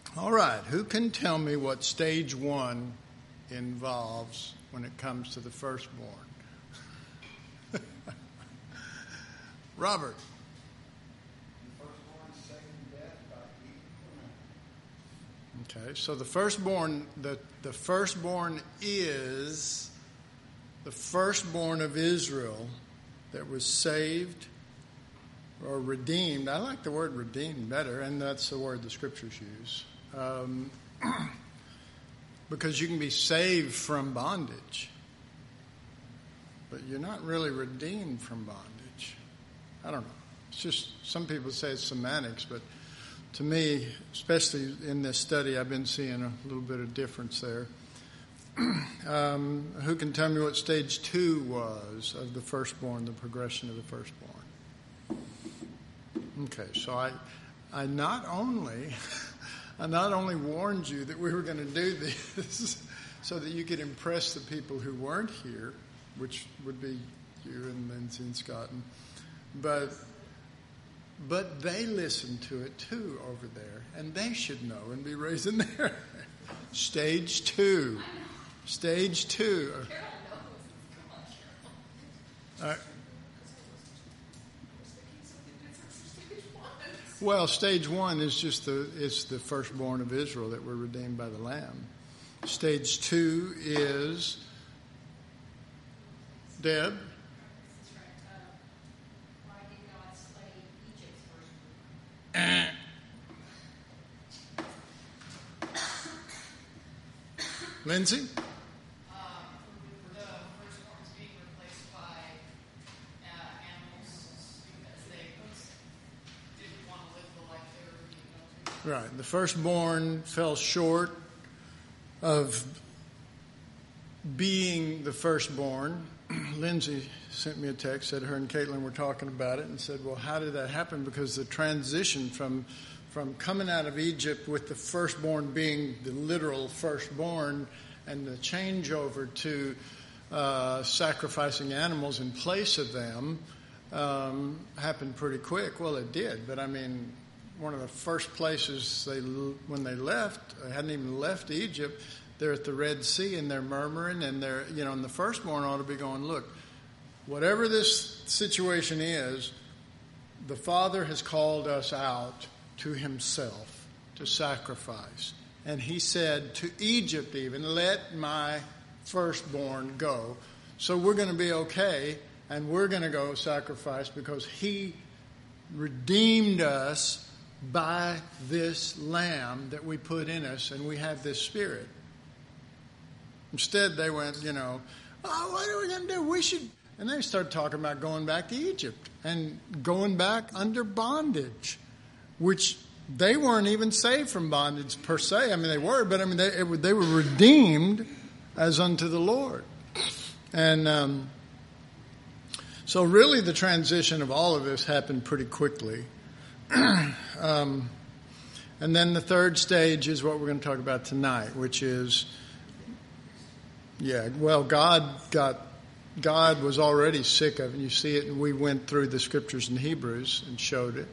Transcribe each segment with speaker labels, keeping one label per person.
Speaker 1: All right, who can tell me what stage one involves when it comes to the firstborn? Robert.
Speaker 2: The firstborn second death by eating.
Speaker 1: Okay, so the firstborn is the firstborn of Israel that was saved or redeemed. I like the word redeemed better, and that's the word the scriptures use. Because you can be saved from bondage, but you're not really redeemed from bondage. I don't know. It's just, some people say it's semantics, but to me, especially in this study, I've been seeing a little bit of difference there. Who can tell me what stage 2 was of the firstborn, the progression of the firstborn? Okay, so I not only warned you that we were going to do this so that you could impress the people who weren't here, which would be you and Lindsay and Scott, but they listened to it too over there, and they should know and be raising their stage 2. Stage 2. Well, stage 1 is just the firstborn of Israel that were redeemed by the Lamb. Stage 2 is Deb.
Speaker 3: Why did God slay Egypt's firstborn?
Speaker 1: Lindsay?
Speaker 4: The firstborns being replaced by animals because they didn't want to live the life they were being built to.
Speaker 1: Right. The firstborn fell short of being the firstborn. Lindsay sent me a text, said her and Caitlin were talking about it, and said, well, how did that happen? Because the transition from coming out of Egypt with the firstborn being the literal firstborn and the changeover to sacrificing animals in place of them happened pretty quick. Well, it did, but I mean, one of the first places when they left, they hadn't even left Egypt, they're at the Red Sea and they're murmuring and they're, and the firstborn ought to be going, look, whatever this situation is, the Father has called us out to himself to sacrifice. And he said to Egypt even, let my firstborn go. So we're going to be okay and we're going to go sacrifice because he redeemed us by this lamb that we put in us, and we have this spirit. Instead, they went, oh, what are we going to do? We should. And they started talking about going back to Egypt and going back under bondage, which they weren't even saved from bondage per se. I mean, they were, but I mean, they were redeemed as unto the Lord. And so really the transition of all of this happened pretty quickly. And then the third stage is what we're going to talk about tonight, which is, God was already sick of it. You see it, and we went through the scriptures in Hebrews and showed it.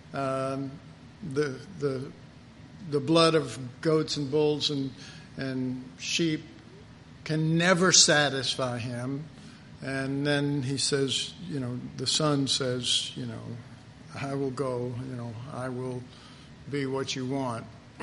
Speaker 1: The blood of goats and bulls and sheep can never satisfy him. And then he says, the Son says, I will go, I will be what you want.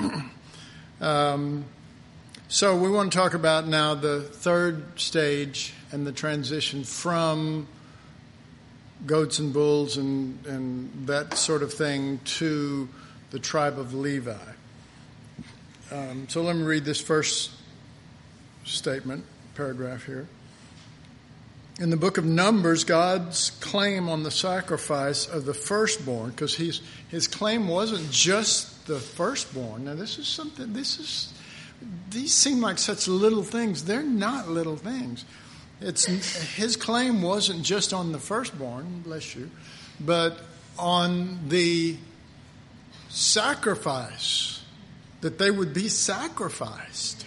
Speaker 1: So we want to talk about now the third stage and the transition from goats and bulls and that sort of thing to the tribe of Levi. So let me read this first paragraph here. In the book of Numbers, God's claim on the sacrifice of the firstborn, because his claim wasn't just the firstborn. Now these seem like such little things. They're not little things. His claim wasn't just on the firstborn, bless you, but on the sacrifice, that they would be sacrificed.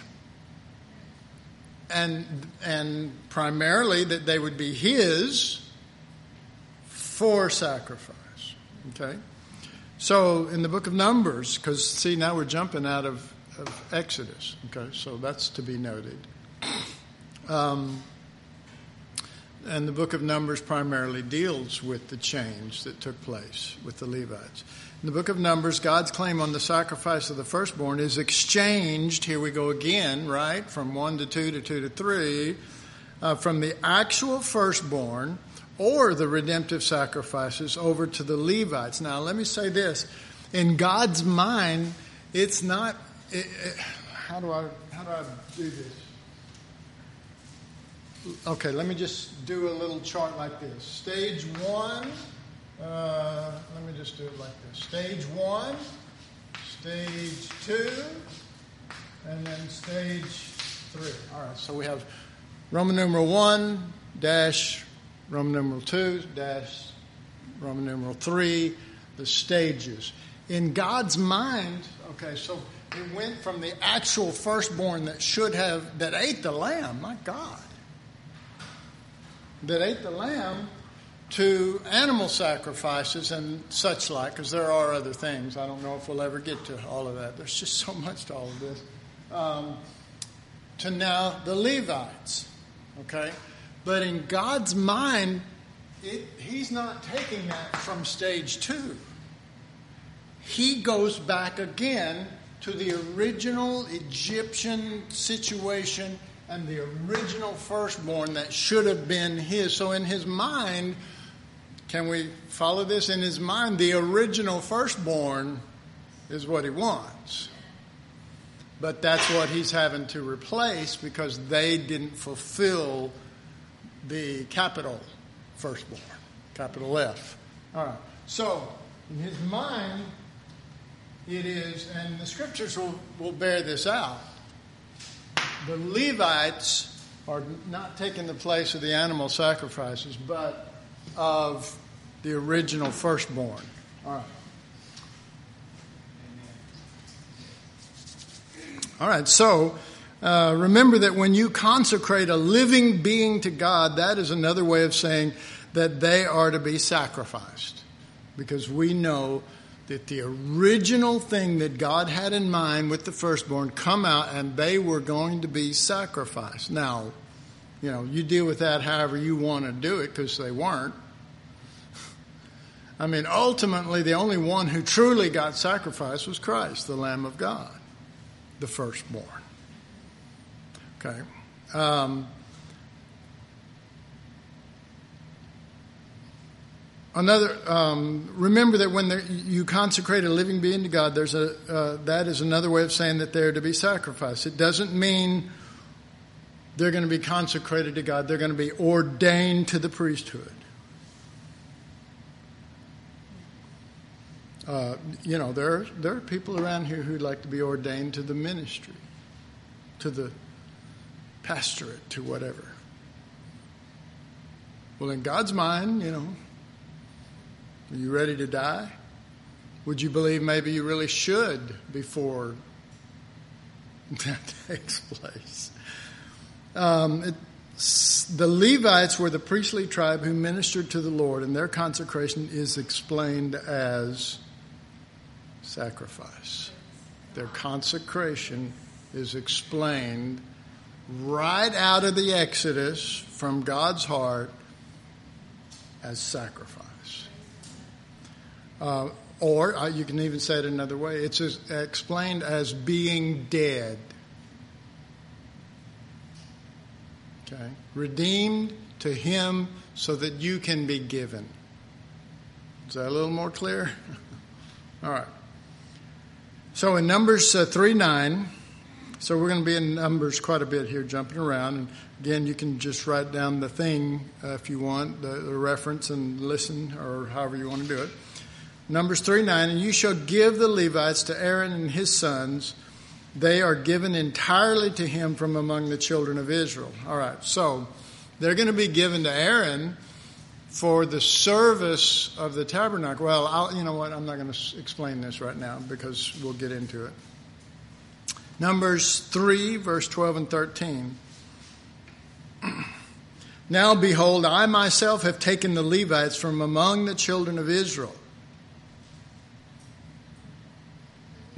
Speaker 1: And primarily that they would be his for sacrifice. Okay? So in the book of Numbers, because see, now we're jumping out of Exodus. Okay, so that's to be noted. And the book of Numbers primarily deals with the change that took place with the Levites. In the book of Numbers, God's claim on the sacrifice of the firstborn is exchanged, here we go again, right, from 1 to 2 to 2 to 3, from the actual firstborn or the redemptive sacrifices over to the Levites. Now, let me say this. In God's mind, it's not... How do I do this? Okay, let me just do a little chart like this. Stage 1, let me just do it like this. Stage 1, stage 2, and then stage 3. All right, so we have Roman numeral 1 dash Roman numeral 2 dash Roman numeral 3, the stages. In God's mind, okay, so it went from the actual firstborn that ate the lamb, my God, that ate the lamb, to animal sacrifices and such like, because there are other things. I don't know if we'll ever get to all of that. There's just so much to all of this. To now the Levites, okay? But in God's mind, He's not taking that from stage 2. He goes back again to the original Egyptian situation and the original firstborn that should have been his. So in his mind, can we follow this? In his mind, the original firstborn is what he wants. But that's what he's having to replace because they didn't fulfill the capital firstborn, capital F. All right. So in his mind, it is, and the scriptures will bear this out, the Levites are not taking the place of the animal sacrifices, but of the original firstborn. All right. All right, so remember that when you consecrate a living being to God, that is another way of saying that they are to be sacrificed. Because we know that the original thing that God had in mind with the firstborn come out and they were going to be sacrificed. Now, you deal with that however you want to do it because they weren't. I mean, ultimately, the only one who truly got sacrificed was Christ, the Lamb of God, the firstborn. Okay. Remember that when you consecrate a living being to God, that is another way of saying that they're to be sacrificed. It doesn't mean they're going to be consecrated to God. They're going to be ordained to the priesthood. There are people around here who like to be ordained to the ministry, to the pastorate, to whatever. Well, in God's mind, are you ready to die? Would you believe maybe you really should before that takes place? The Levites were the priestly tribe who ministered to the Lord, and their consecration is explained as sacrifice. Their consecration is explained right out of the Exodus from God's heart as sacrifice. Or you can even say it another way. It's explained as being dead. Okay? Redeemed to Him so that you can be given. Is that a little more clear? All right. So in Numbers 3:9, so we're going to be in Numbers quite a bit here, jumping around. And again, you can just write down the thing if you want, the reference, and listen, or however you want to do it. Numbers 3:9, and you shall give the Levites to Aaron and his sons. They are given entirely to him from among the children of Israel. All right, so they're going to be given to Aaron for the service of the tabernacle. Well, you know what? I'm not going to explain this right now because we'll get into it. Numbers 3, verse 12 and 13. Now, behold, I myself have taken the Levites from among the children of Israel.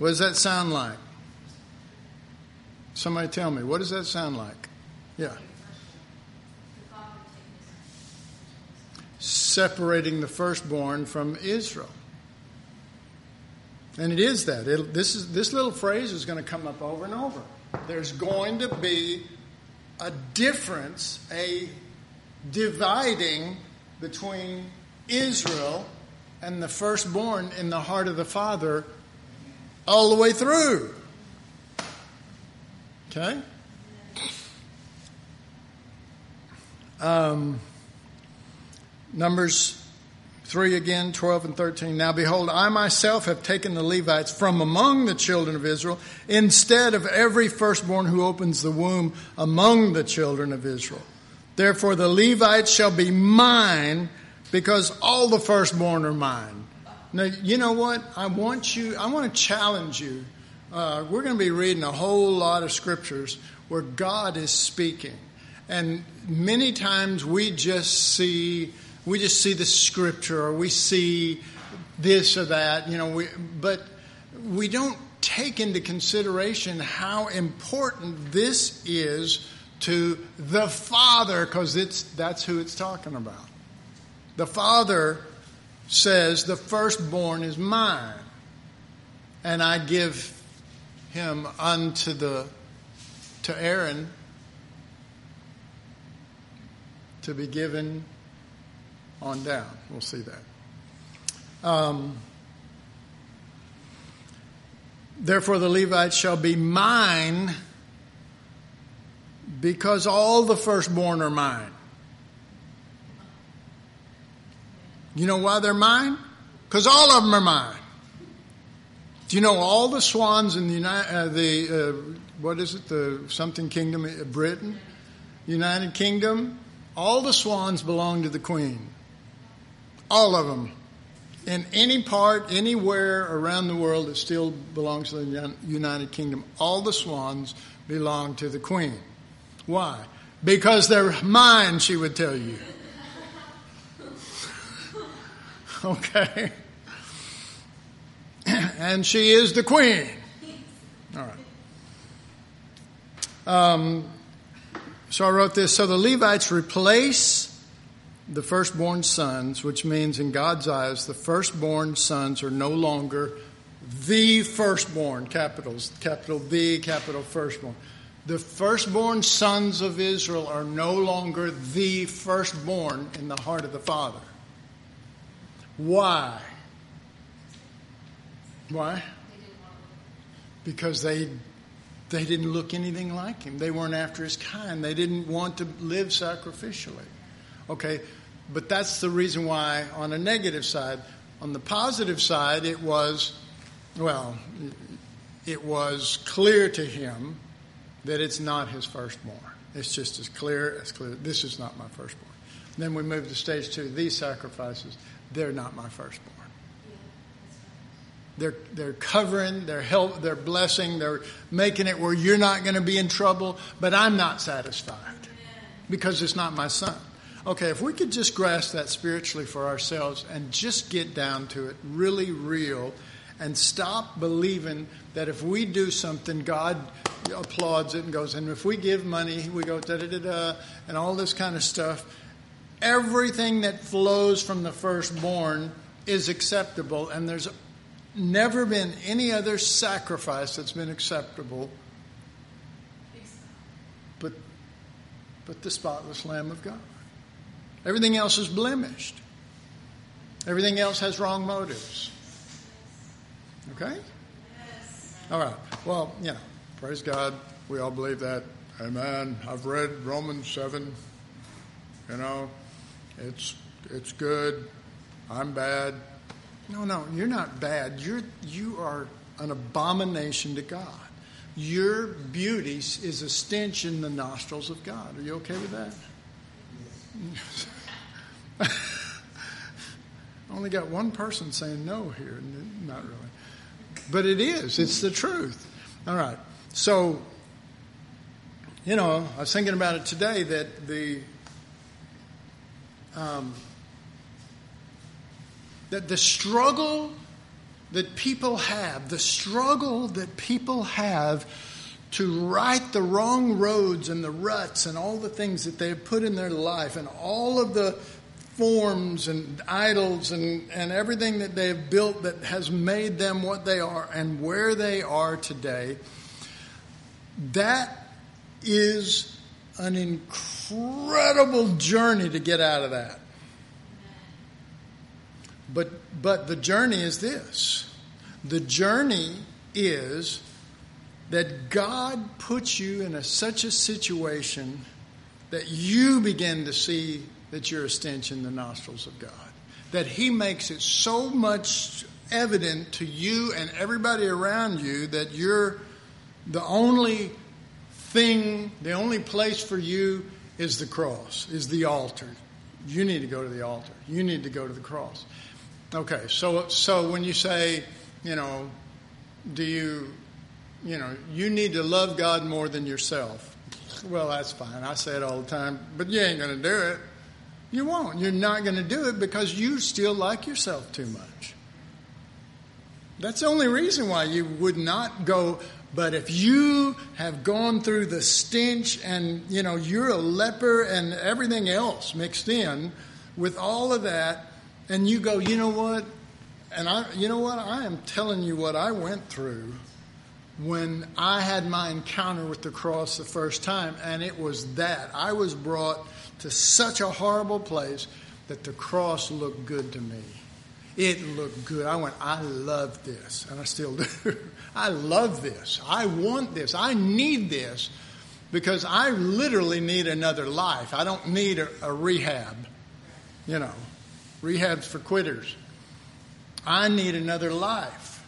Speaker 1: What does that sound like? Somebody tell me. What does that sound like? Yeah. Separating the firstborn from Israel. And it is that. This little phrase is going to come up over and over. There's going to be a difference, a dividing between Israel and the firstborn in the heart of the Father all the way through. Okay? Numbers 3 again, 12 and 13. Now behold, I myself have taken the Levites from among the children of Israel instead of every firstborn who opens the womb among the children of Israel. Therefore the Levites shall be mine because all the firstborn are mine. Now, you know what? I want to challenge you. We're going to be reading a whole lot of scriptures where God is speaking. And many times we just see the scripture, or we see this or that, but we don't take into consideration how important this is to the Father, because that's who it's talking about. The Father says the firstborn is mine, and I give him to Aaron to be given on down. We'll see that. Therefore the Levites shall be mine because all the firstborn are mine. You know why they're mine? Because all of them are mine. Do you know all the swans in the something kingdom, Britain, United Kingdom? All the swans belong to the Queen. All of them. In any part, anywhere around the world, it still belongs to the United Kingdom. All the swans belong to the Queen. Why? Because they're mine, she would tell you. Okay? And she is the Queen. All right. So I wrote this. So the Levites replace the firstborn sons, which means in God's eyes, the firstborn sons are no longer the firstborn, capital the, capital firstborn. The firstborn sons of Israel are no longer the firstborn in the heart of the Father. Why? Why? Because they didn't look anything like him. They weren't after his kind. They didn't want to live sacrificially. Okay, but that's the reason why on a negative side. On the positive side, it was clear to him that it's not his firstborn. It's just as clear. This is not my firstborn. Then we move to stage 2. These sacrifices, they're not my firstborn. They're covering, they're blessing, they're making it where you're not going to be in trouble, but I'm not satisfied because it's not my son. Okay, if we could just grasp that spiritually for ourselves and just get down to it, really real, and stop believing that if we do something, God applauds it and goes, and if we give money, we go da-da-da-da, and all this kind of stuff. Everything that flows from the firstborn is acceptable, and there's never been any other sacrifice that's been acceptable but the spotless Lamb of God. Everything else is blemished. Everything else has wrong motives. Okay? All right. Well, praise God. We all believe that. Amen. I've read Romans 7. It's good. I'm bad. No, you're not bad. You are an abomination to God. Your beauty is a stench in the nostrils of God. Are you okay with that? I only got one person saying no here. Not really. But it is. It's the truth. All right. So, I was thinking about it today that the struggle that people have, the struggle that people have to right the wrong roads and the ruts and all the things that they have put in their life and all of the forms and idols and everything that they have built that has made them what they are and where they are today, that is an incredible journey to get out of that. But the journey is this. The journey is that God puts you in such a situation that you begin to see that you're a stench in the nostrils of God. That He makes it so much evident to you and everybody around you that you're the only thing, the only place for you is the cross, is the altar. You need to go to the altar. You need to go to the cross. Okay, so when you say, do you need to love God more than yourself. Well, that's fine. I say it all the time, but you ain't going to do it. You won't. You're not going to do it because you still like yourself too much. That's the only reason why you would not go. But if you have gone through the stench and, you're a leper and everything else mixed in with all of that, and you go, you know what? And I am telling you what I went through when I had my encounter with the cross the first time, and it was that. I was brought to such a horrible place that the cross looked good to me. It looked good. I went, I love this, and I still do. I love this. I want this. I need this because I literally need another life. I don't need a rehab. Rehab's for quitters. I need another life.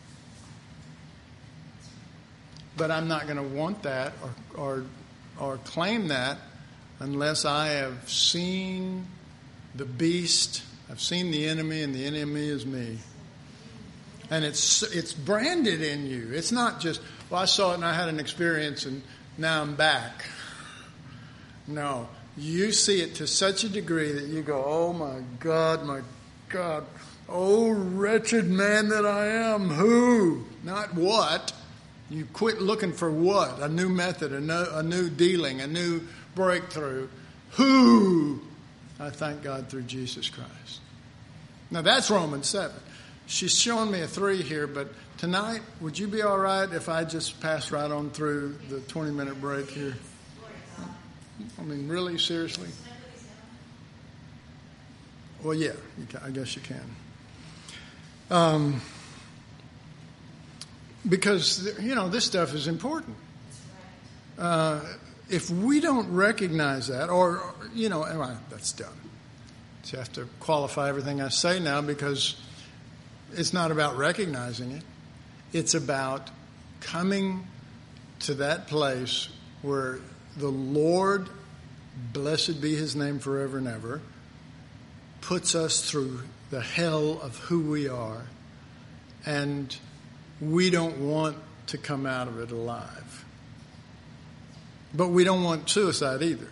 Speaker 1: But I'm not going to want that or claim that unless I have seen the beast. I've seen the enemy, and the enemy is me. And it's branded in you. It's not just, I saw it and I had an experience and now I'm back. No. You see it to such a degree that you go, oh my God, oh wretched man that I am. Who? Not what. You quit looking for what? A new method, a new dealing, a new breakthrough. Who? I thank God through Jesus Christ. Now that's Romans 7. She's showing me a 3 here, but tonight, would you be all right if I just pass right on through the 20-minute break here? I mean, really, seriously? Well, yeah, I guess you can. Because, this stuff is important. If we don't recognize that, or that's done. So you have to qualify everything I say now because it's not about recognizing it. It's about coming to that place where the Lord, blessed be His name forever and ever, puts us through the hell of who we are, and we don't want to come out of it alive. But we don't want suicide either.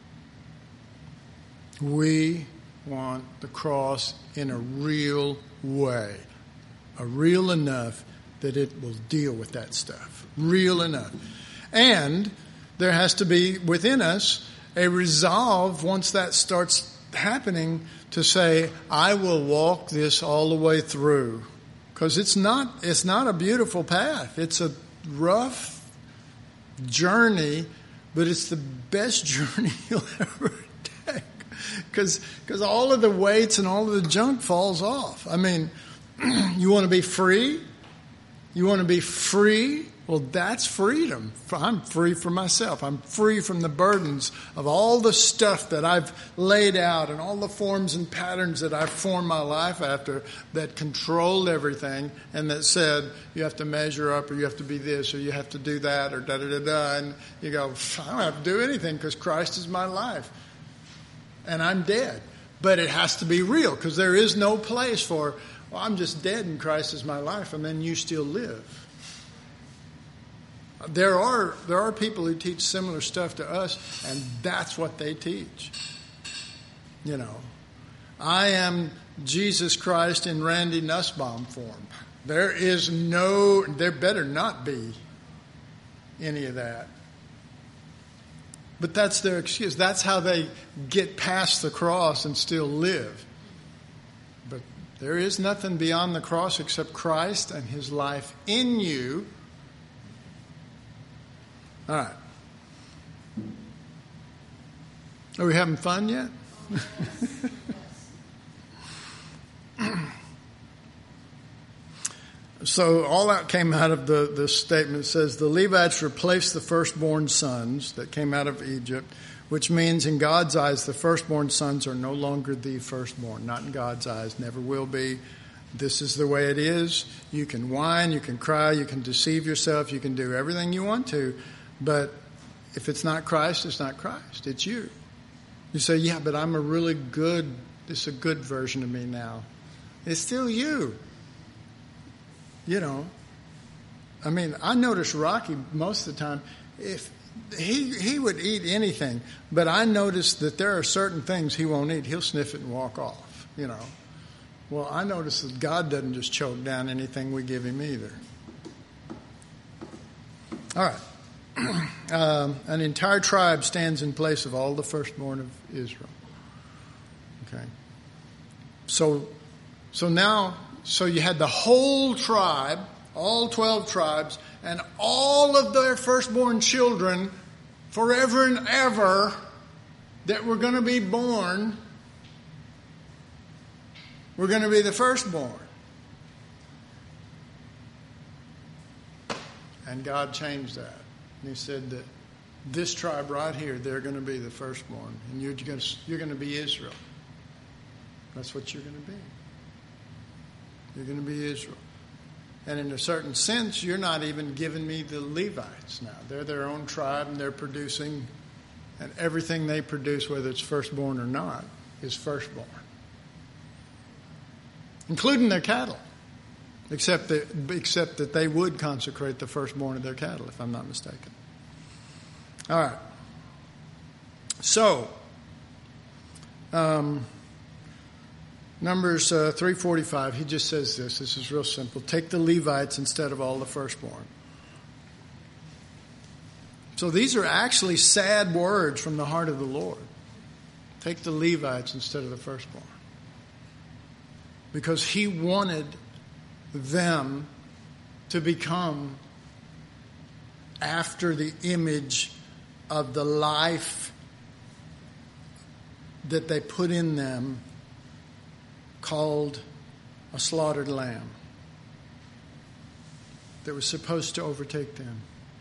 Speaker 1: We want the cross in a real way, real enough that it will deal with that stuff, real enough. And there has to be within us a resolve once that starts happening to say, I will walk this all the way through. Because it's not a beautiful path. It's a rough journey, but it's the best journey you'll ever take. Because all of the weights and all of the junk falls off. I mean, you want to be free? You want to be free? Well, that's freedom. I'm free from myself. I'm free from the burdens of all the stuff that I've laid out and all the forms and patterns that I've formed my life after that controlled everything and that said you have to measure up or you have to be this or you have to do that or da-da-da-da. And you go, I don't have to do anything because Christ is my life. And I'm dead. But it has to be real because there is no place for, well, I'm just dead and Christ is my life and then you still live. There are people who teach similar stuff to us, and that's what they teach. I am Jesus Christ in Randy Nussbaum form. There better not be any of that. But that's their excuse. That's how they get past the cross and still live. But there is nothing beyond the cross except Christ and His life in you. All right. Are we having fun yet? So all that came out of the statement. It says the Levites replaced the firstborn sons that came out of Egypt, which means in God's eyes the firstborn sons are no longer the firstborn. Not in God's eyes, never will be. This is the way it is. You can whine, you can cry, you can deceive yourself, you can do everything you want to, but if it's not Christ, it's not Christ. It's you. You say, yeah, but I'm it's a good version of me now. It's still you. You know, I mean, I notice Rocky most of the time, if he would eat anything, but I notice that there are certain things he won't eat. He'll sniff it and walk off, you know. Well, I notice that God doesn't just choke down anything we give him either. All right. An entire tribe stands in place of all the firstborn of Israel. Okay. So you had the whole tribe, all 12 tribes, and all of their firstborn children forever and ever that were going to be born were going to be the firstborn. And God changed that. And He said that this tribe right here, they're going to be the firstborn. And you're going to be Israel. That's what you're going to be. You're going to be Israel. And in a certain sense, you're not even giving me the Levites now. They're their own tribe and they're producing, and everything they produce, whether it's firstborn or not, is firstborn. Including their cattle. Except that they would consecrate the firstborn of their cattle, if I'm not mistaken. All right. So, Numbers 3:45, he just says this. This is real simple. Take the Levites instead of all the firstborn. So these are actually sad words from the heart of the Lord. Take the Levites instead of the firstborn. Because He wanted them to become after the image of the life that they put in them, called a slaughtered lamb that was supposed to overtake them.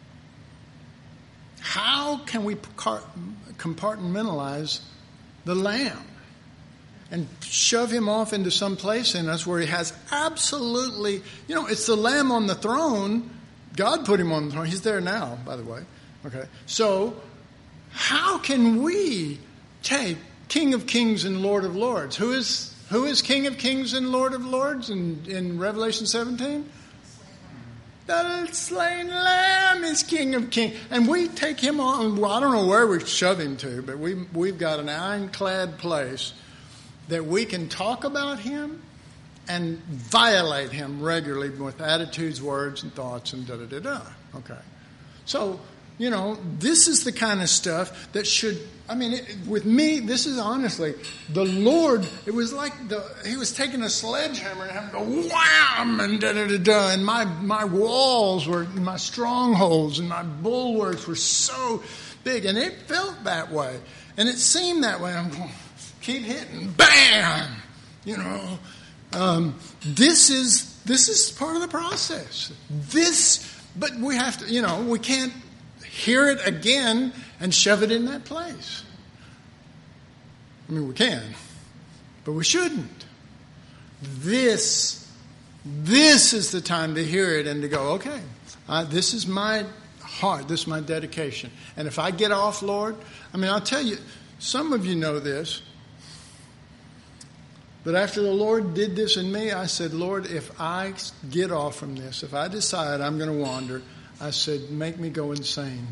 Speaker 1: How can we compartmentalize the lamb and shove him off into some place in us where he has absolutely, it's the lamb on the throne. God put him on the throne. He's there now, by the way. Okay. So how can we take King of Kings and Lord of Lords? Who is King of Kings and Lord of Lords in Revelation 17? The slain lamb is King of Kings. And we take him on. Well, I don't know where we shove him to, but we've got an ironclad place that we can talk about him and violate him regularly with attitudes, words, and thoughts, and da-da-da-da. Okay. So, this is the kind of stuff that should, with me, this is honestly, the Lord, it was like He was taking a sledgehammer and having to go wham and da-da-da-da, and my walls were, my strongholds and my bulwarks were so big, and it felt that way, and it seemed that way. I'm going, keep hitting, bam, this is part of the process. But we have to, we can't hear it again and shove it in that place. We can, but we shouldn't. This is the time to hear it and to go, okay, this is my heart, this is my dedication. And if I get off, Lord, I'll tell you, some of you know this, but after the Lord did this in me, I said, Lord, if I get off from this, if I decide I'm going to wander, I said, make me go insane.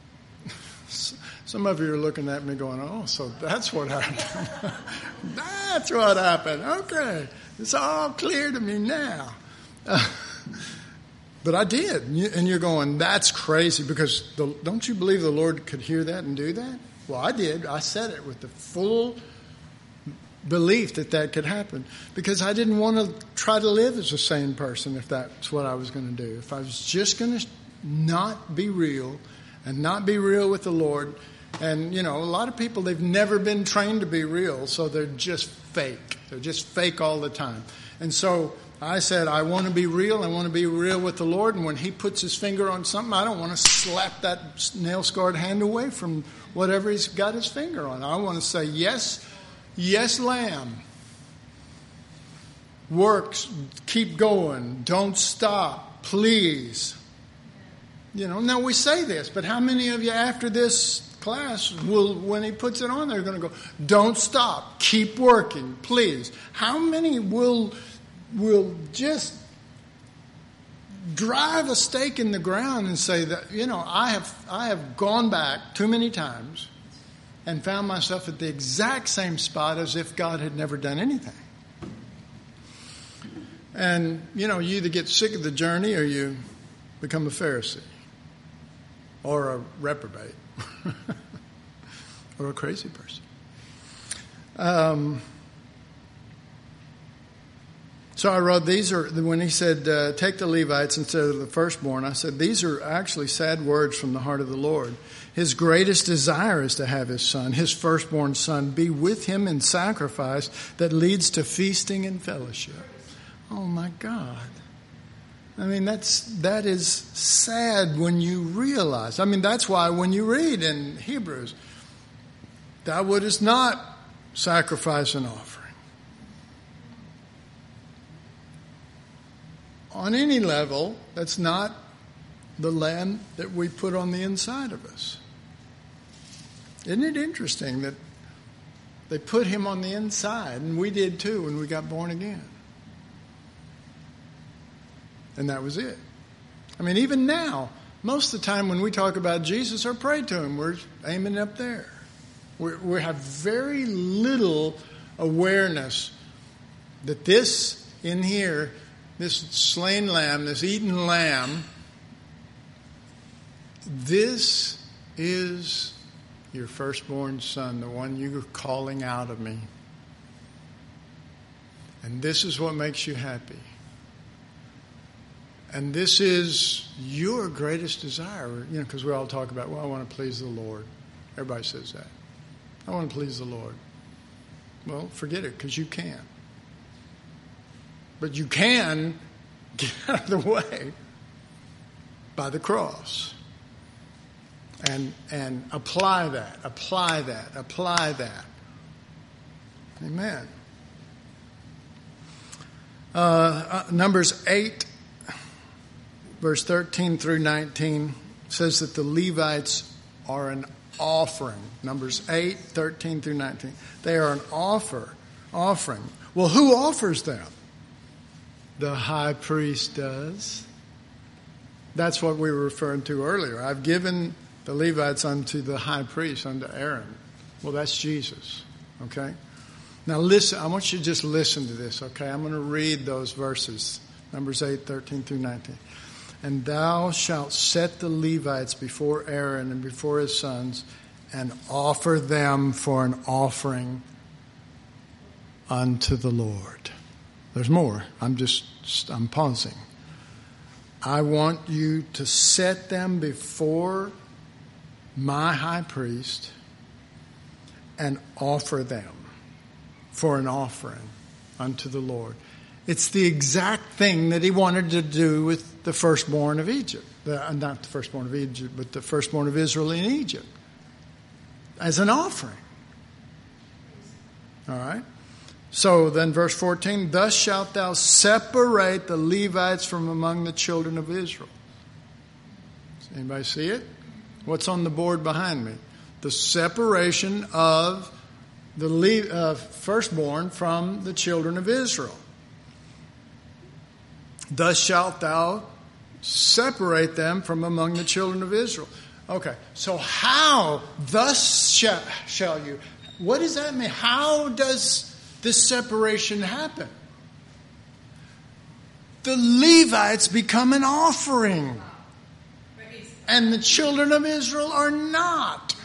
Speaker 1: Some of you are looking at me going, oh, so that's what happened. That's what happened. Okay. It's all clear to me now. But I did. And you're going, that's crazy, because don't you believe the Lord could hear that and do that? Well, I did. I said it with the full belief that could happen, because I didn't want to try to live as a sane person if that's what I was going to do. If I was just going to not be real and not be real with the Lord. And, a lot of people, they've never been trained to be real, so they're just fake. They're just fake all the time. And so I said, I want to be real. I want to be real with the Lord. And when He puts His finger on something, I don't want to slap that nail-scarred hand away from whatever He's got His finger on. I want to say, yes, yes, Lamb. Works, keep going. Don't stop, please. Now we say this, but how many of you after this class will, when He puts it on, they're going to go, don't stop, keep working, please? How many will just drive a stake in the ground and say that, I have gone back too many times and found myself at the exact same spot as if God had never done anything. And, you either get sick of the journey or you become a Pharisee or a reprobate or a crazy person. So I wrote, when he said, take the Levites instead of the firstborn, I said, these are actually sad words from the heart of the Lord. His greatest desire is to have his son, his firstborn son, be with him in sacrifice that leads to feasting and fellowship. Oh my God. I mean, that is sad when you realize. I mean, that's why when you read in Hebrews, thou wouldest not sacrifice an offering. On any level, that's not the lamb that we put on the inside of us. Isn't it interesting that they put him on the inside, and we did too when we got born again? And that was it. I mean, even now, most of the time when we talk about Jesus or pray to him, we're aiming up there. We have very little awareness that this in here, this slain lamb, this eaten lamb, this is your firstborn son, the one you're calling out of me. And this is what makes you happy. And this is your greatest desire, because we all talk about, well, I want to please the Lord. Everybody says that. I want to please the Lord. Well, forget it, because you can't. But you can get out of the way by the cross. And apply that. Amen. Numbers 8, verse 13 through 19 says that the Levites are an offering. Numbers 8, 13 through 19. They are an offering. Well, who offers them? The high priest does. That's what we were referring to earlier. I've given the Levites unto the high priest, unto Aaron. Well, that's Jesus. Okay? Now listen, I want you to just listen to this, okay? I'm going to read those verses. Numbers 8, 13 through 19. And thou shalt set the Levites before Aaron and before his sons, and offer them for an offering unto the Lord. There's more. I'm pausing. I want you to set them before my high priest and offer them for an offering unto the Lord. It's the exact thing that he wanted to do with the firstborn of Egypt. Not the firstborn of Egypt, but the firstborn of Israel in Egypt. As an offering. All right? So then verse 14, thus shalt thou separate the Levites from among the children of Israel. Does anybody see it? What's on the board behind me? The separation of the firstborn from the children of Israel. Thus shalt thou separate them from among the children of Israel. Okay, so how? Thus shall you. What does that mean? How does this separation happen? The Levites become an offering, and the children of Israel are not.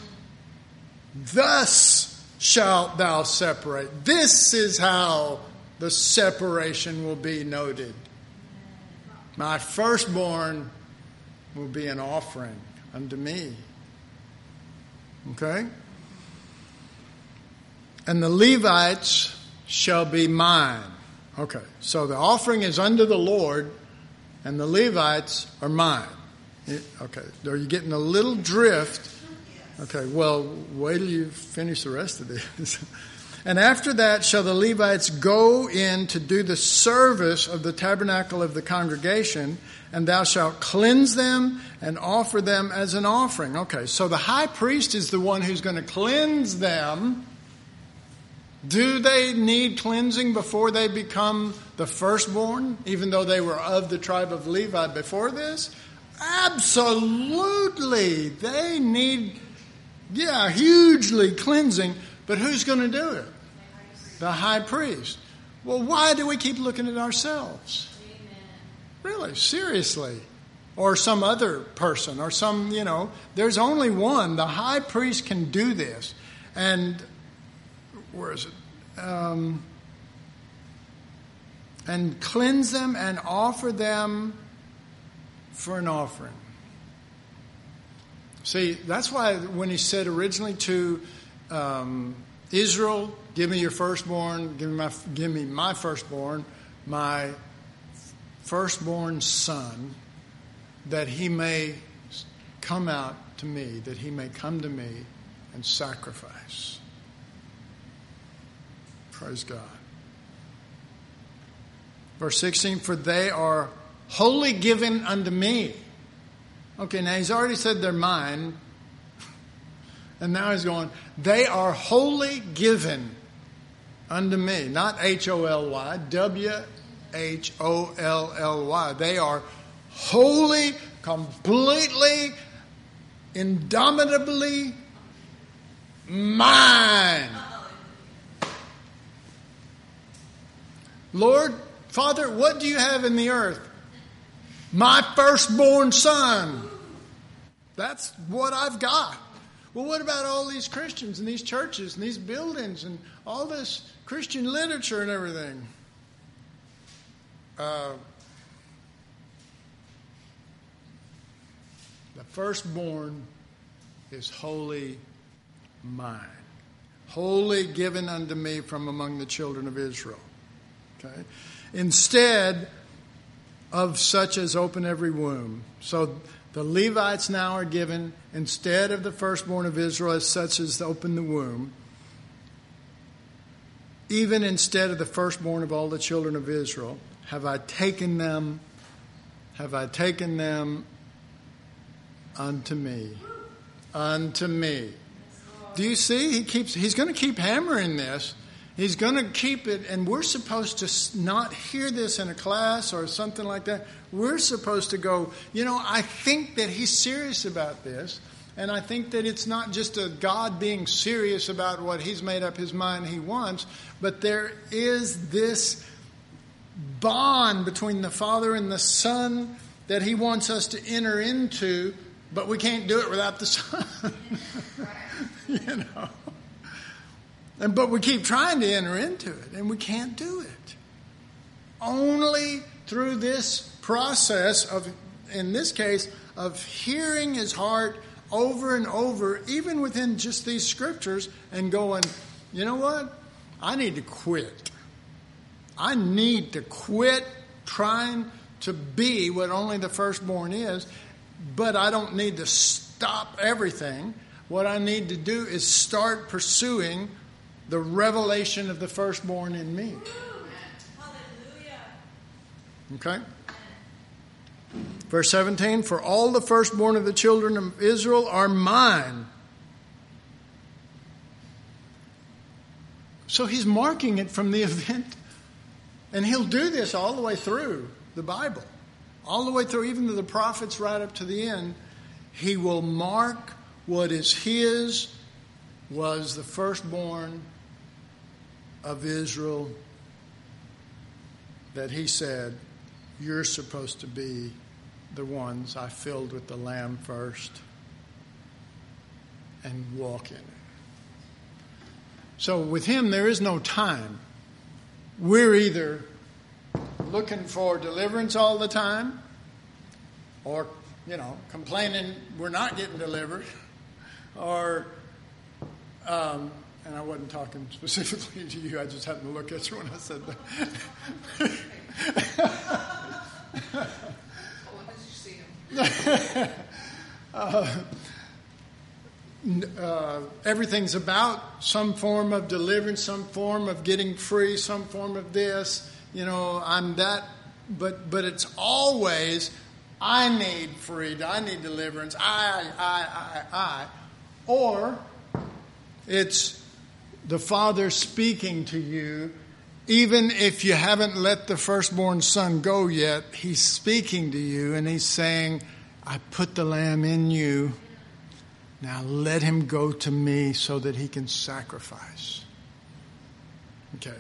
Speaker 1: Thus shalt thou separate. This is how the separation will be noted. My firstborn will be an offering unto me. Okay? And the Levites shall be mine. Okay, so the offering is unto the Lord, and the Levites are mine. Okay, are you getting a little drift? Okay, well, wait till you finish the rest of this. And after that shall the Levites go in to do the service of the tabernacle of the congregation, and thou shalt cleanse them and offer them as an offering. Okay, so the high priest is the one who's going to cleanse them. Do they need cleansing before they become the firstborn, even though they were of the tribe of Levi before this? Absolutely. They need, hugely cleansing. But who's going to do it? The high priest. Well, why do we keep looking at ourselves? Really, seriously. Or some other person, or some, there's only one. The high priest can do this. And where is it? And cleanse them and offer them for an offering. See, that's why when he said originally to Israel, give me your firstborn, give me my firstborn son, that he may come out to me, that he may come to me and sacrifice. Praise God. Verse 16, for they are wholly given unto me. Okay, now he's already said they're mine. And now he's going, they are wholly given unto me. Not H-O-L-Y, W-H-O-L-L-Y. They are wholly, completely, indomitably mine. Lord, Father, what do you have in the earth? My firstborn son. That's what I've got. Well, what about all these Christians and these churches and these buildings and all this Christian literature and everything? The firstborn is wholly mine, wholly given unto me from among the children of Israel. Okay? Instead of such as open every womb. So the Levites now are given, instead of the firstborn of Israel, as such as open the womb, even instead of the firstborn of all the children of Israel, have I taken them unto me. Unto me. Do you see? He's going to keep hammering this. He's going to keep it, and we're supposed to not hear this in a class or something like that. We're supposed to go, I think that he's serious about this, and I think that it's not just a God being serious about what he's made up his mind he wants, but there is this bond between the Father and the Son that he wants us to enter into, but we can't do it without the Son. But we keep trying to enter into it, and we can't do it. Only through this process of, in this case, of hearing his heart over and over, even within just these scriptures, and going, you know what? I need to quit. I need to quit trying to be what only the firstborn is, but I don't need to stop everything. What I need to do is start pursuing the revelation of the firstborn in me. Okay? Verse 17, for all the firstborn of the children of Israel are mine. So he's marking it from the event. And he'll do this all the way through the Bible. All the way through, even to the prophets right up to the end. He will mark what is his was the firstborn of Israel that he said, you're supposed to be the ones I filled with the Lamb first and walk in it. So with him, there is no time. We're either looking for deliverance all the time or, complaining we're not getting delivered, or, and I wasn't talking specifically to you, I just happened to look at you when I said that.
Speaker 4: When did you see him?
Speaker 1: Everything's about some form of deliverance, some form of getting free, some form of this, I'm that, but it's always, I need freedom, I need deliverance, I. Or it's the Father speaking to you, even if you haven't let the firstborn son go yet, he's speaking to you and he's saying, I put the Lamb in you. Now let him go to me so that he can sacrifice. Okay.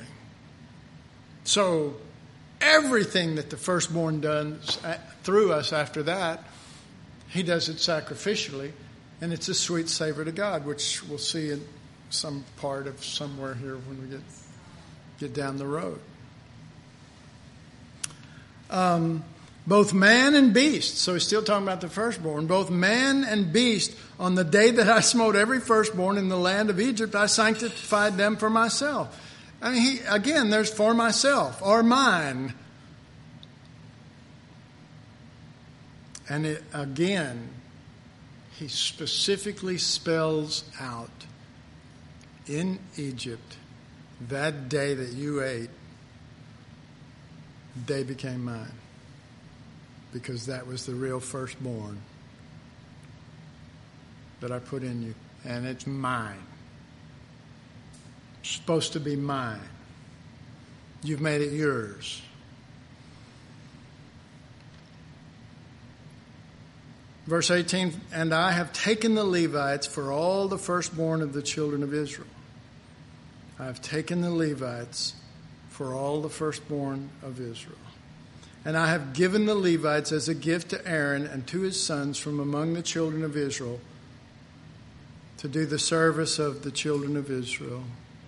Speaker 1: So everything that the firstborn does through us after that, he does it sacrificially, and it's a sweet savor to God, which we'll see in some part of somewhere here when we get down the road. Both man and beast, so he's still talking about the firstborn, both man and beast, on the day that I smote every firstborn in the land of Egypt, I sanctified them for myself. I mean, there's for myself, or mine. And he specifically spells out in Egypt, that day that you ate, they became mine. Because that was the real firstborn that I put in you. And it's mine. It's supposed to be mine. You've made it yours. Verse 18, and I have taken the Levites for all the firstborn of the children of Israel. I have taken the Levites for all the firstborn of Israel. And I have given the Levites as a gift to Aaron and to his sons from among the children of Israel to do the service of the children of Israel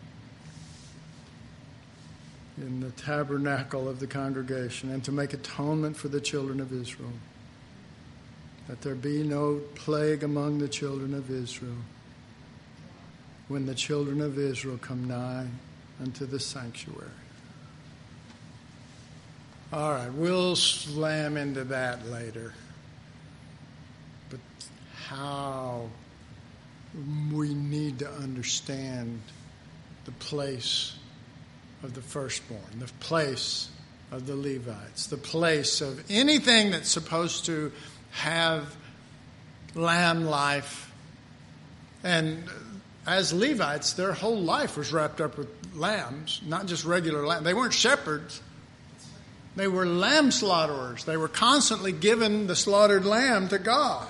Speaker 1: in the tabernacle of the congregation, and to make atonement for the children of Israel, that there be no plague among the children of Israel when the children of Israel come nigh unto the sanctuary. All right, we'll slam into that later. But how we need to understand the place of the firstborn, the place of the Levites, the place of anything that's supposed to have lamb life. And as Levites, their whole life was wrapped up with lambs, not just regular lambs. They weren't shepherds. They were lamb slaughterers. They were constantly giving the slaughtered lamb to God.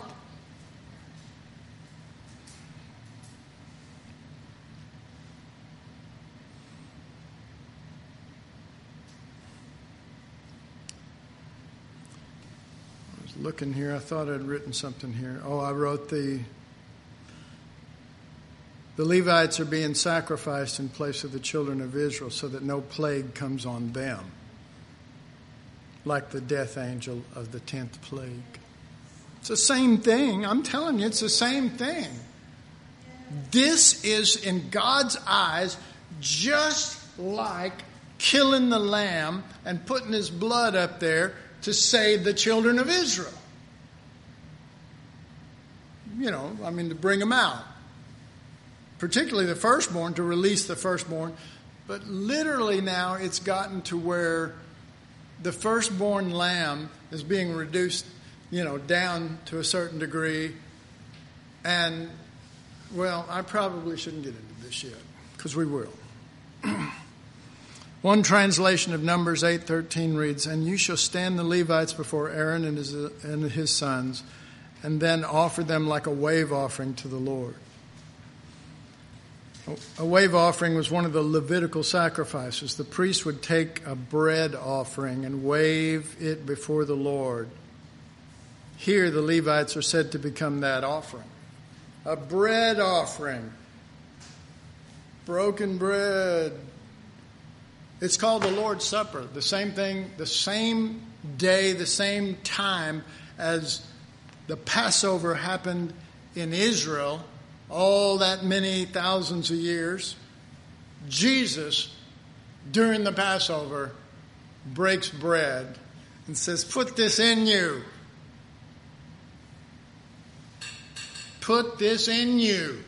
Speaker 1: I was looking here. I thought I'd written something here. I wrote the Levites are being sacrificed in place of the children of Israel so that no plague comes on them, like the death angel of the 10th plague. It's the same thing. I'm telling you, it's the same thing. This is, in God's eyes, just like killing the lamb and putting his blood up there to save the children of Israel. To bring them out. Particularly the firstborn, to release the firstborn. But literally now it's gotten to where the firstborn lamb is being reduced, down to a certain degree. And, I probably shouldn't get into this yet, because we will. One translation of Numbers 8:13 reads, and you shall stand the Levites before Aaron and his sons, and then offer them like a wave offering to the Lord. A wave offering was one of the Levitical sacrifices. The priest would take a bread offering and wave it before the Lord. Here, the Levites are said to become that offering. A bread offering. Broken bread. It's called the Lord's Supper. The same thing, the same day, the same time as the Passover happened in Israel, all that many thousands of years. Jesus, during the Passover, breaks bread and says, "Put this in you. Put this in you."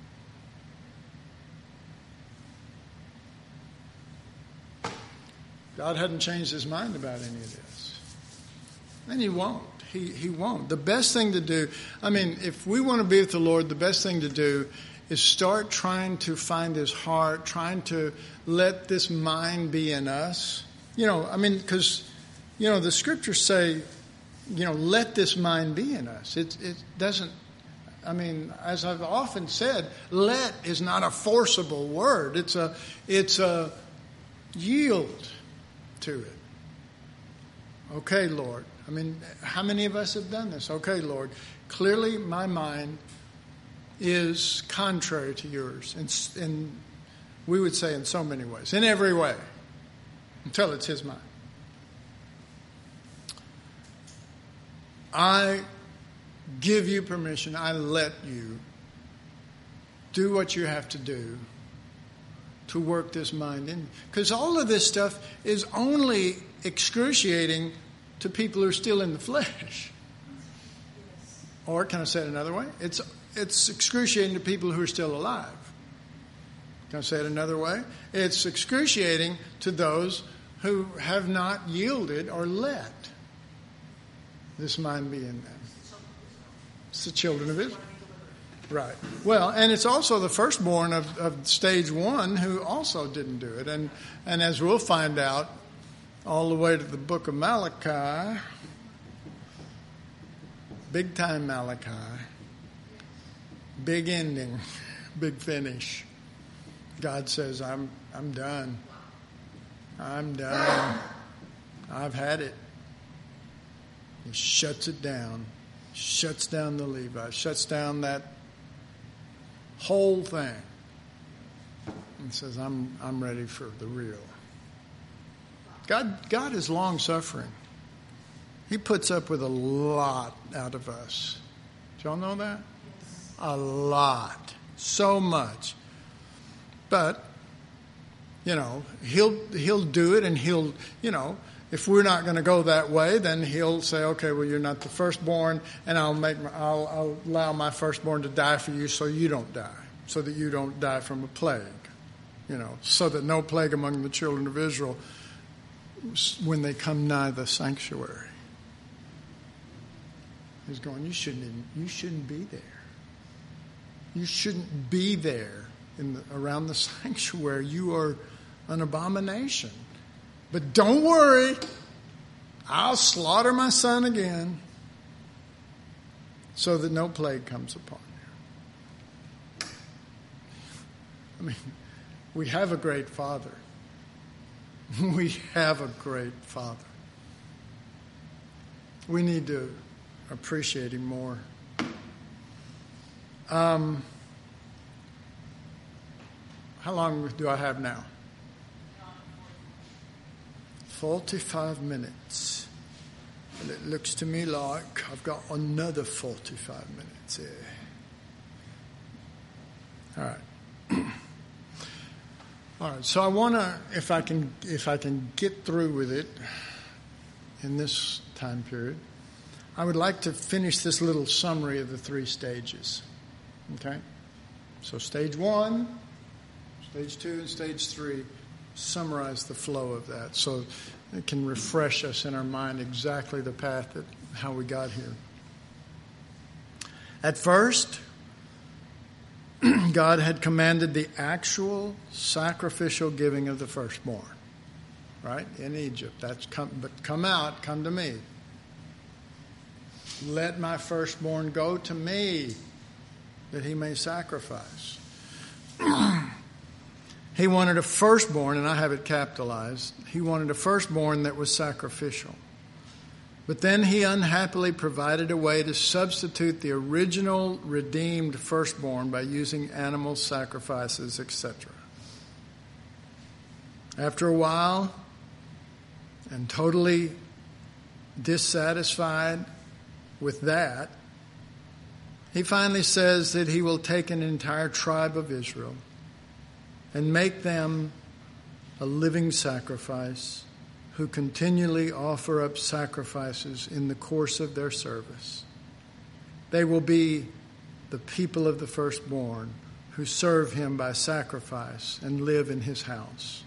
Speaker 1: God hadn't changed his mind about any of this. And he won't. He won't. The best thing to do, if we want to be with the Lord, the best thing to do is start trying to find his heart, trying to let this mind be in us. Because, the scriptures say, let this mind be in us. It doesn't, as I've often said, let is not a forcible word. It's a yield to it. Okay, Lord. How many of us have done this? Okay, Lord, clearly my mind is contrary to yours. And we would say in so many ways, in every way, until it's his mind. I give you permission. I let you do what you have to do to work this mind in. Because all of this stuff is only excruciating to people who are still in the flesh. Or can I say it another way? It's excruciating to people who are still alive. Can I say it another way? It's excruciating to those who have not yielded or let this mind be in them. It's the children of Israel. Right. Well, and it's also the firstborn of stage one who also didn't do it. And as we'll find out, all the way to the book of Malachi, big time Malachi, big ending, big finish. God says, I'm done. I'm done. I've had it. He shuts it down. Shuts down the Levites. Shuts down that whole thing. And says, I'm ready for the real. God is long-suffering. He puts up with a lot out of us. Do y'all know that? A lot. So much. But, he'll do it, and he'll, if we're not going to go that way, then he'll say, okay, well, you're not the firstborn, and I'll allow my firstborn to die for you so you don't die, so that you don't die from a plague, so that no plague among the children of Israel when they come nigh the sanctuary. He's going, you shouldn't be there. You shouldn't be there around the sanctuary. You are an abomination. But don't worry, I'll slaughter my son again so that no plague comes upon you. We have a great Father. We have a great Father. We need to appreciate him more. How long do I have now? 45 minutes. And it looks to me like I've got another 45 minutes here. All right. All right. So I want to, if I can get through with it in this time period, I would like to finish this little summary of the 3 stages. Okay? So stage 1, stage 2, and stage 3 summarize the flow of that so it can refresh us in our mind exactly the path how we got here. At first, God had commanded the actual sacrificial giving of the firstborn, right? In Egypt. Come out, come to me. Let my firstborn go to me that he may sacrifice. He wanted a firstborn, and I have it capitalized. He wanted a firstborn that was sacrificial. But then he unhappily provided a way to substitute the original redeemed firstborn by using animal sacrifices, etc. After a while, and totally dissatisfied with that, he finally says that he will take an entire tribe of Israel and make them a living sacrifice who continually offer up sacrifices in the course of their service. They will be the people of the firstborn who serve him by sacrifice and live in his house.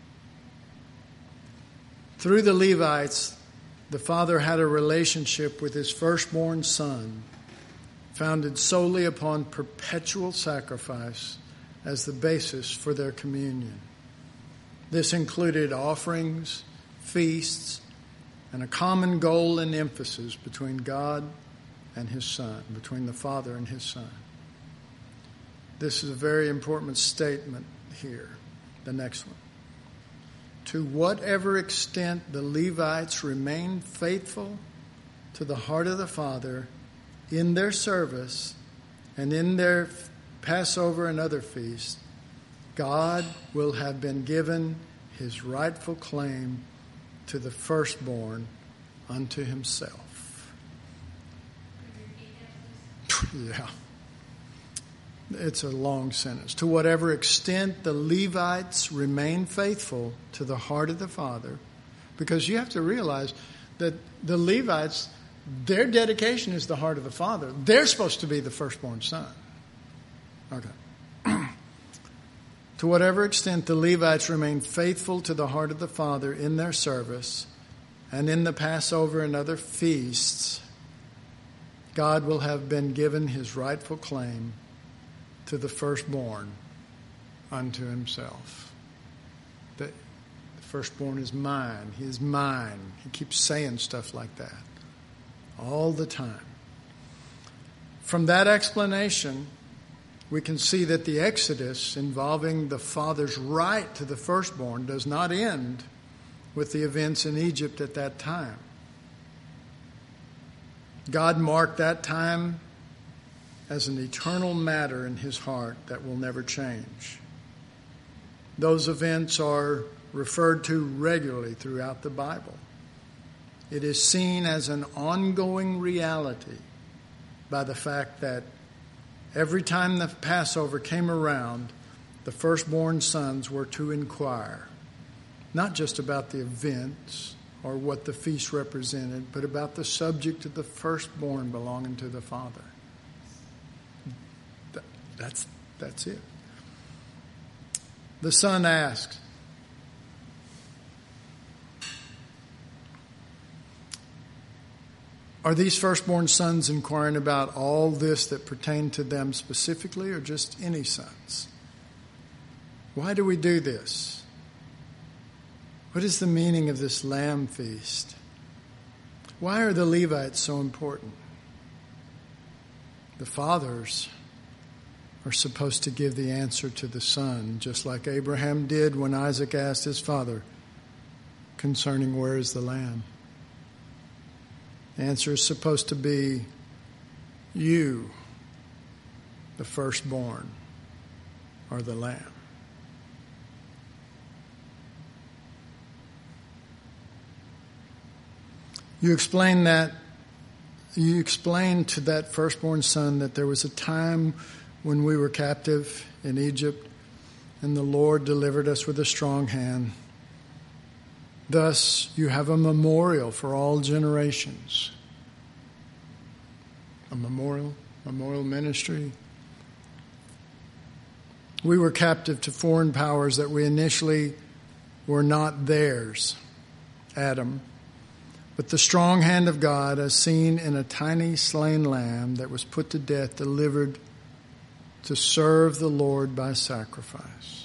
Speaker 1: Through the Levites, the father had a relationship with his firstborn son, founded solely upon perpetual sacrifice as the basis for their communion. This included offerings, feasts, and a common goal and emphasis between God and his son, between the father and his son. This is a very important statement here, the next one. To whatever extent the Levites remained faithful to the heart of the Father in their service and in their Passover and other feasts, God will have been given his rightful claim to the firstborn unto himself. Yeah. It's a long sentence. To whatever extent the Levites remain faithful to the heart of the Father, because you have to realize that the Levites, their dedication is the heart of the Father. They're supposed to be the firstborn son. Okay. To whatever extent the Levites remain faithful to the heart of the Father in their service and in the Passover and other feasts, God will have been given his rightful claim to the firstborn unto himself. The firstborn is mine. He is mine. He keeps saying stuff like that all the time. From that explanation, we can see that the Exodus involving the father's right to the firstborn does not end with the events in Egypt at that time. God marked that time as an eternal matter in his heart that will never change. Those events are referred to regularly throughout the Bible. It is seen as an ongoing reality by the fact that every time the Passover came around, the firstborn sons were to inquire, not just about the events or what the feast represented, but about the subject of the firstborn belonging to the Father. That's it. The son asks, are these firstborn sons inquiring about all this that pertained to them specifically, or just any sons? Why do we do this? What is the meaning of this lamb feast? Why are the Levites so important? The fathers are supposed to give the answer to the son, just like Abraham did when Isaac asked his father concerning where is the lamb. The answer is supposed to be you, the firstborn, are the lamb. You explain to that firstborn son that there was a time when we were captive in Egypt, and the Lord delivered us with a strong hand. Thus, you have a memorial for all generations. A memorial ministry. We were captive to foreign powers that we initially were not theirs, Adam. But the strong hand of God, as seen in a tiny slain lamb that was put to death, delivered to serve the Lord by sacrifice.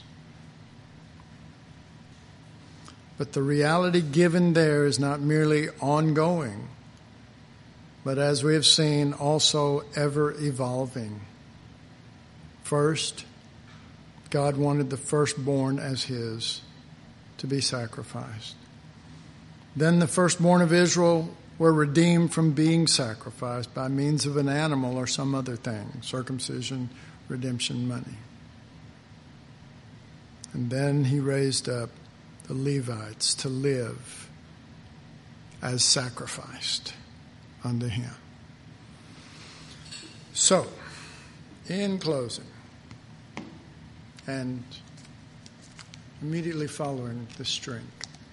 Speaker 1: But the reality given there is not merely ongoing, but as we have seen, also ever evolving. First, God wanted the firstborn as his to be sacrificed. Then the firstborn of Israel were redeemed from being sacrificed by means of an animal or some other thing, circumcision, redemption, money. And then he raised up the Levites to live as sacrificed unto him. So, in closing, and immediately following the string,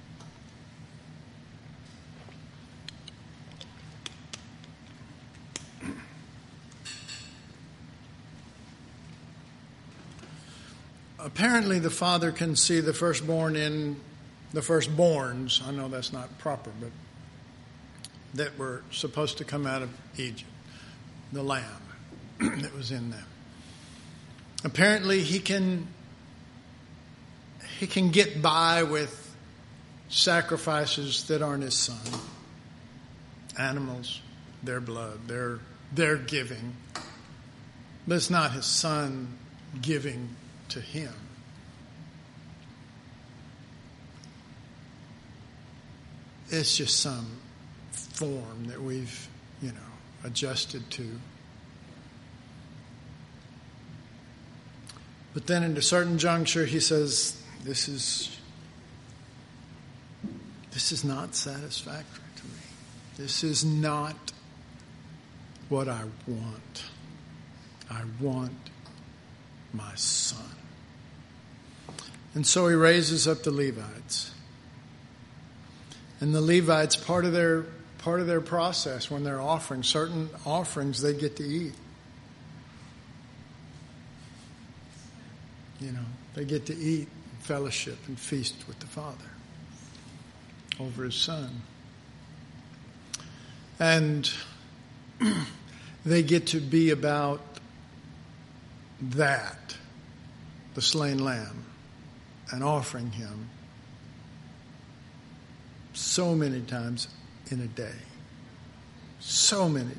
Speaker 1: apparently the father can see the firstborn in the firstborns. I know that's not proper, but that were supposed to come out of Egypt, the lamb that was in them. Apparently he can get by with sacrifices that aren't his son. Animals, their blood, their giving. But it's not his son giving to him. It's just some form that we've, adjusted to. But then at a certain juncture, he says, this is not satisfactory to me. This is not what I want. I want my son. And so he raises up the Levites. And the Levites, part of their process when they're offering certain offerings, they get to eat. They get to eat, fellowship, and feast with the Father over his Son. And they get to be about that, the slain lamb, and offering him so many times in a day. So many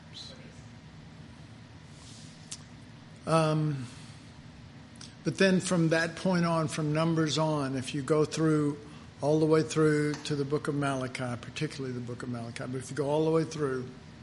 Speaker 1: times. But then from that point on, from Numbers on, if you go through, all the way through to the book of Malachi, particularly the book of Malachi, but if you go all the way through,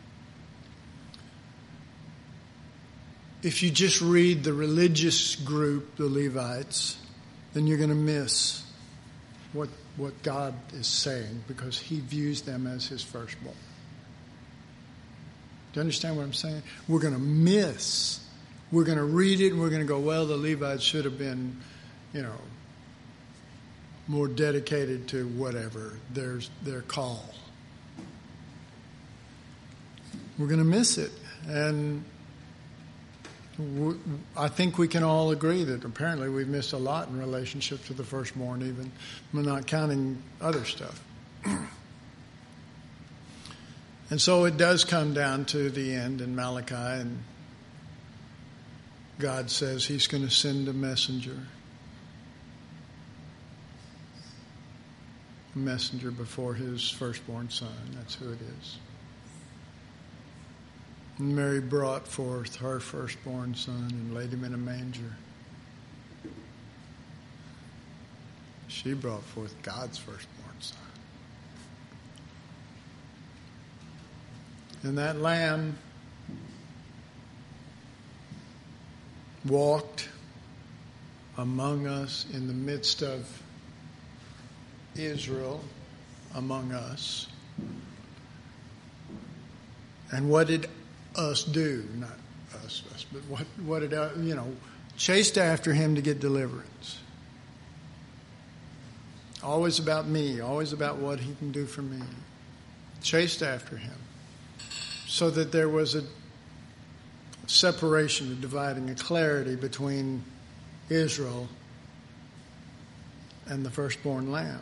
Speaker 1: if you just read the religious group, the Levites, then you're going to miss what God is saying, because he views them as his firstborn. Do you understand what I'm saying? We're going to miss. We're going to read it and we're going to go, well, the Levites should have been, more dedicated to whatever, their call. We're going to miss it. And I think we can all agree that apparently we've missed a lot in relationship to the firstborn, even. We're not counting other stuff. And so it does come down to the end in Malachi, and God says he's going to send a messenger. A messenger before his firstborn son. That's who it is. And Mary brought forth her firstborn son and laid him in a manger. She brought forth God's firstborn son. And that lamb walked among us in the midst of Israel, among us. And what did us do? Not us, but what did chased after him to get deliverance. Always about me, always about what he can do for me. Chased after him. So that there was a separation, a dividing, a clarity between Israel and the firstborn lamb.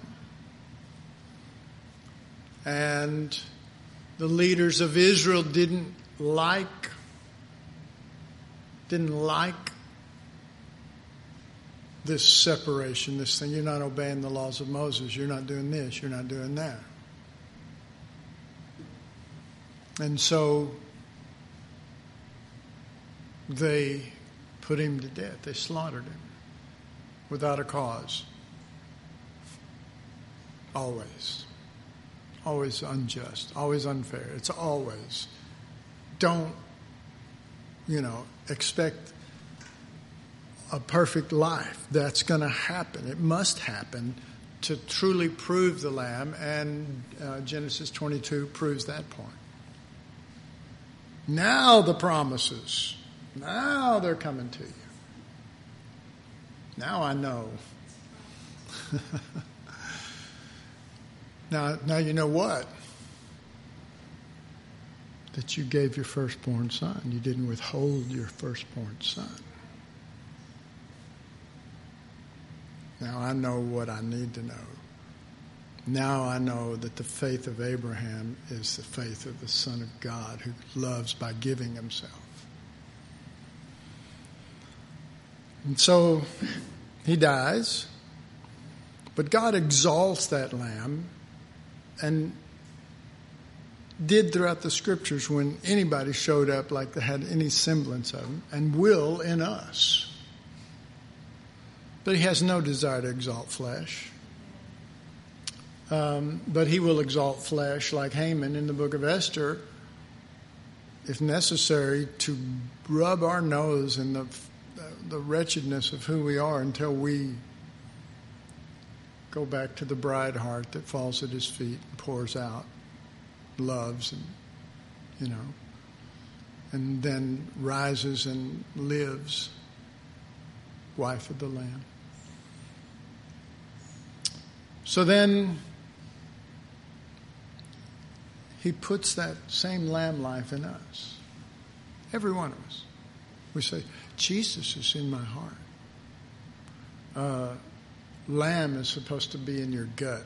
Speaker 1: And the leaders of Israel didn't like this separation, this thing. You're not obeying the laws of Moses. You're not doing this. You're not doing that. And so they put him to death. They slaughtered him. without a cause. Always. Always unjust, always unfair. It's always. Don't, expect a perfect life. That's going to happen. It must happen to truly prove the Lamb, and Genesis 22 proves that point. Now the promises, now they're coming to you. Now I know. Now you know what? That you gave your firstborn son. You didn't withhold your firstborn son. Now I know what I need to know. Now I know that the faith of Abraham is the faith of the Son of God who loves by giving himself. And so he dies, but God exalts that lamb and did throughout the scriptures when anybody showed up like they had any semblance of him, and will in us. But he has no desire to exalt flesh. But he will exalt flesh like Haman in the book of Esther, if necessary, to rub our nose in the wretchedness of who we are until we go back to the bride heart that falls at his feet and pours out, loves, and and then rises and lives, wife of the Lamb. So then he puts that same lamb life in us. Every one of us. We say, Jesus is in my heart. Lamb is supposed to be in your gut.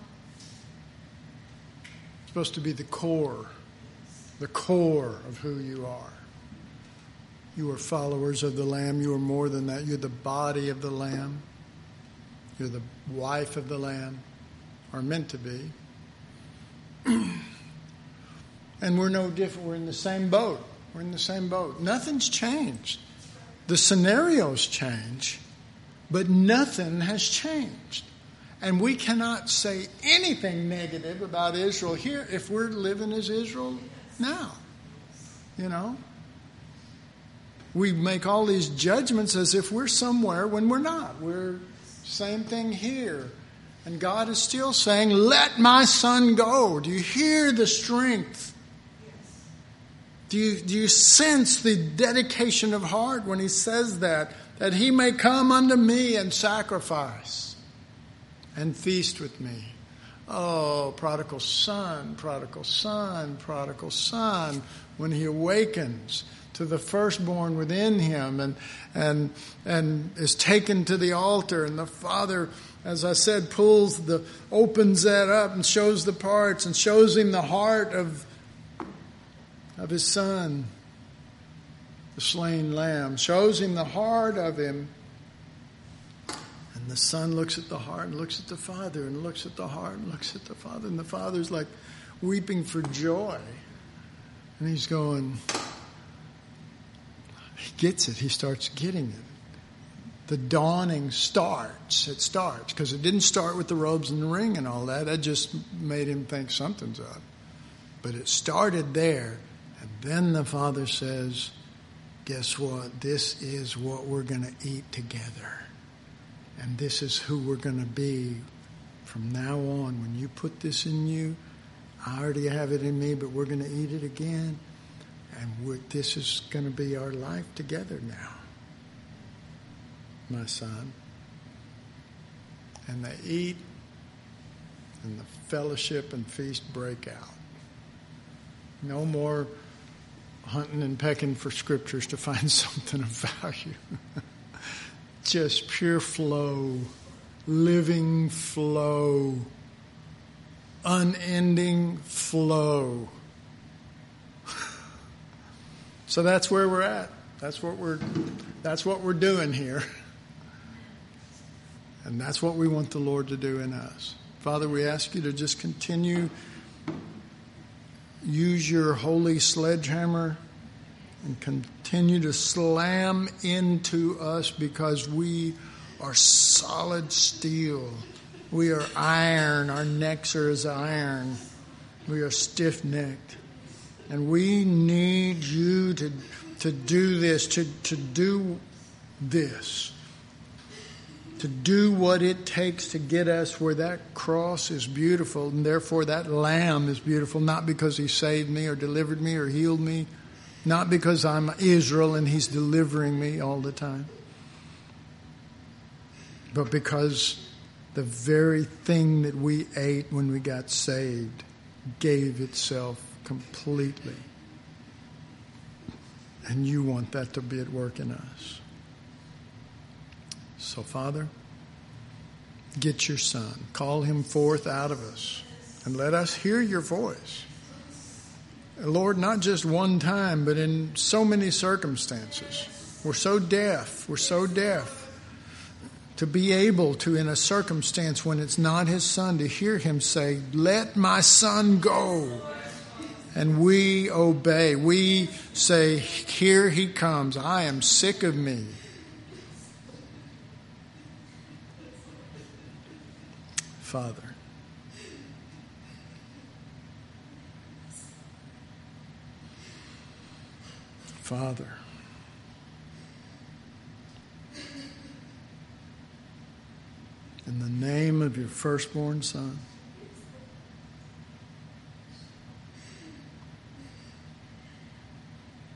Speaker 1: It's supposed to be the core of who you are. You are followers of the Lamb. You are more than that. You're the body of the Lamb. You're the wife of the Lamb, or meant to be. And we're no different. We're in the same boat. We're in the same boat. Nothing's changed. The scenarios change, but nothing has changed. And we cannot say anything negative about Israel here if we're living as Israel now. We make all these judgments as if we're somewhere when we're not. We're same thing here. And God is still saying, let my son go. Do you hear the strength? Do you sense the dedication of heart when he says that he may come unto me and sacrifice and feast with me? Oh, prodigal son, prodigal son, prodigal son, when he awakens to the firstborn within him and is taken to the altar, and the father, as I said, opens that up and shows the parts and shows him the heart of his son, the slain lamb, shows him the heart of him. And the son looks at the heart and looks at the father and looks at the heart and looks at the father. And the father's like weeping for joy. And he's going, he gets it. He starts getting it. The dawning starts. It starts. Because it didn't start with the robes and the ring and all that. That just made him think something's up. But it started there. And then the father says, guess what? This is what we're going to eat together. And this is who we're going to be from now on. When you put this in you, I already have it in me, but we're going to eat it again. And this is going to be our life together now, my son. And they eat, and the fellowship and feast break out. No more hunting and pecking for scriptures to find something of value. Just pure flow, living flow, unending flow. So that's where we're at. That's what we're doing here. And that's what we want the Lord to do in us. Father, we ask you to just continue, use your holy sledgehammer and continue to slam into us, because we are solid steel. We are iron. Our necks are as iron. We are stiff-necked. And we need you to do this, to do this. To do what it takes to get us where that cross is beautiful, and therefore that lamb is beautiful, not because he saved me or delivered me or healed me, not because I'm Israel and he's delivering me all the time, but because the very thing that we ate when we got saved gave itself completely. And you want that to be at work in us. So, Father, get your Son. Call him forth out of us and let us hear your voice. Lord, not just one time, but in so many circumstances. We're so deaf. We're so deaf. To be able to, in a circumstance when it's not his Son, to hear him say, let my Son go. And we obey. We say, here he comes. I am sick of me. Father, Father, in the name of your firstborn Son,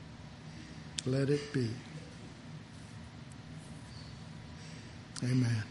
Speaker 1: let it be. Amen.